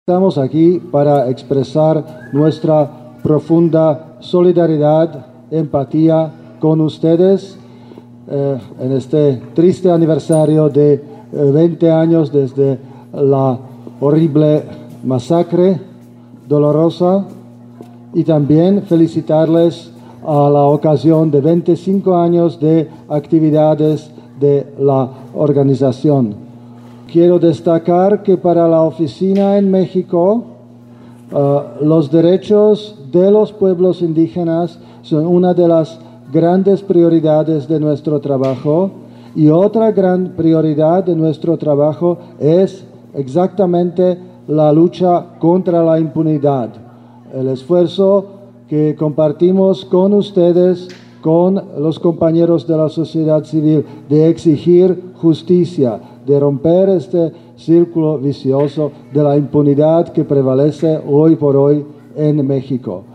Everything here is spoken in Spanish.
Estamos aquí para expresar nuestra profunda solidaridad, empatía con ustedes en este triste aniversario de 20 años desde la horrible masacre dolorosa, y también felicitarles a la ocasión de 25 años de actividades de la organización. Quiero destacar que para la oficina en México, los derechos de los pueblos indígenas son una de las grandes prioridades de nuestro trabajo, y otra gran prioridad de nuestro trabajo es exactamente la lucha contra la impunidad. El esfuerzo que compartimos con ustedes, con los compañeros de la sociedad civil, de exigir justicia, de romper este círculo vicioso de la impunidad que prevalece hoy por hoy en México.